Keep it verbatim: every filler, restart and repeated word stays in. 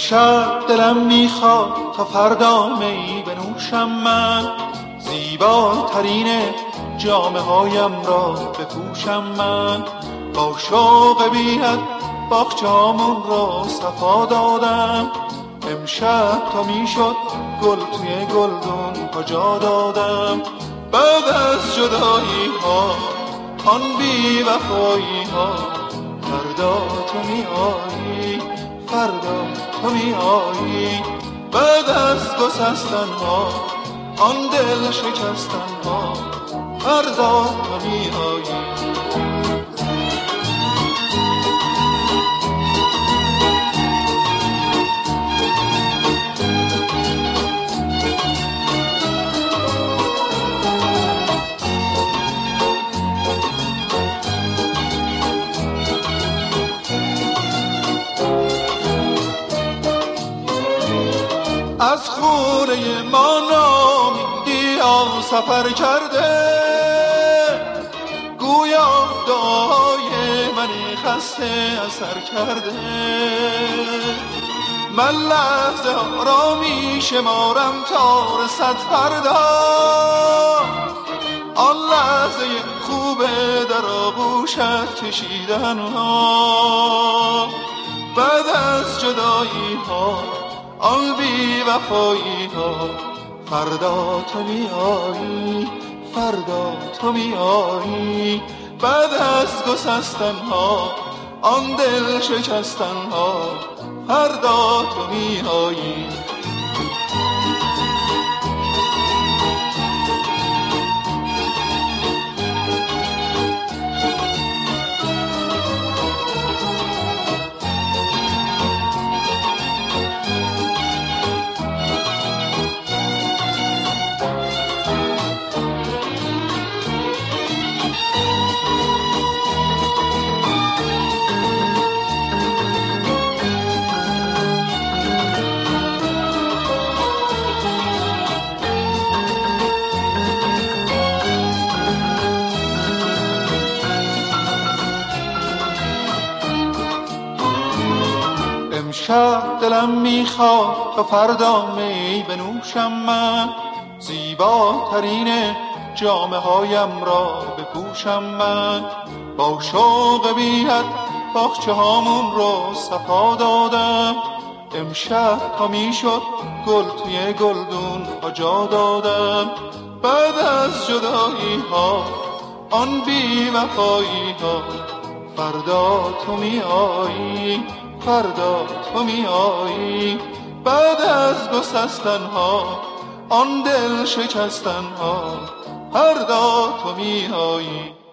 امشب دلم میخواد تا فردا می بنوشم من، زیباترین جامه هایم را بپوشم من. با شوق بی‌حد باغچه‌هامون را صفا دادم، امشب تا میشد گل توی گلدون کجا دادم. بعد از جدایی ها آن بی وفایی ها، فردا تو می آیی، فردا تو می آیی. بعد از گسستن ها آن دل شکستن ها، فردا تو می آیی. از خونه ما نامیدیا سفر کرده، گویا دعای من خسته اثر کرده. من لحظه ها را می شمارم تا رسد فردا، آن لحظه خوبه در آغوشت کشیدن ها. بعد از جدایی ها آن بی وفایی ها، فردا تو می آیی، فردا تو می آیی. بعد از گسستن ها آن دل شکستن ها، فردا تو می آیی. امشب دلم میخواد تا فردا می بنوشم من، زیباترین جامه هایم را بپوشم من. با شوق بی‌حد باغچه هامون رو صفا دادم، امشب تا میشد گل توی گلدون ها جا دادم. بعد از جدایی ها آن بی وفایی ها، فردا تو می آیی، فردا تو می آیی. بعد از گسستن ها آن دل شکستن ها، فردا تو می آیی.